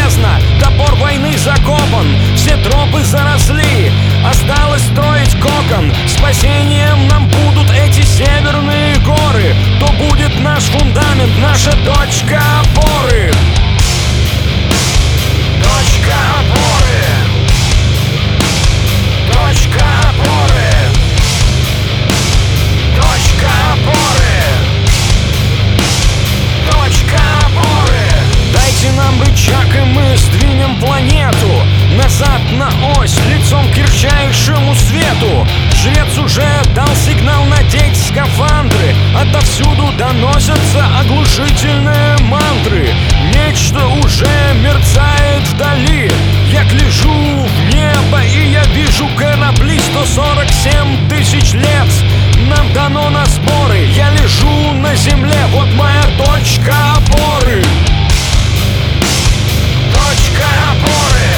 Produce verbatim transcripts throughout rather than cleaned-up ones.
бездна, топор войны закопан, все тропы заросли, осталось строить кокон. Спасением нам будут эти северные горы, то будет наш фундамент, наша точка опоры. Точка опоры. Точка опоры. Точка опоры. Точка опоры. Дайте нам рычаг, и мы сдвинем планету назад на ось, лицом к ярчайшему свету. Жрец уже дал сигнал надеть скафандры, отовсюду доносятся оглушительные мантры. Нечто уже мерцает вдали. Я гляжу в небо, и я вижу корабли. Сто сорок семь тысяч лет нам дано на сборы. Я лежу на земле, вот моя точка опоры. Точка опоры.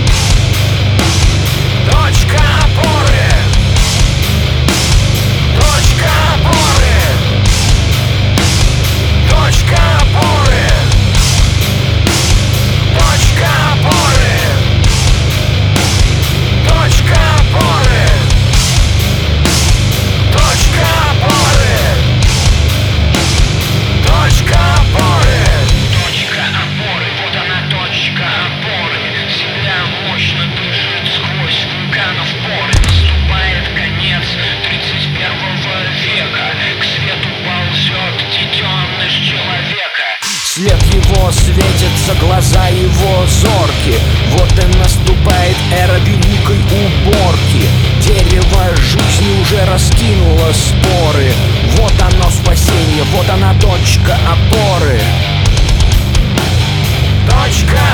Точка опоры. Точка опоры. Точка опоры. Точка опоры. Точка опоры. Точка опоры. Точка опоры. Точка опоры. Вот она, точка опоры. Земля мощно дышит сквозь вулканов поры. Наступает конец тридцать первого века. К свету ползет детеныш человека. Свет его светится, глаза его зорки. Вот и наступает эра великой уборки. Дерево жизни уже раскинуло споры. Вот оно спасение, вот она точка опоры. Точка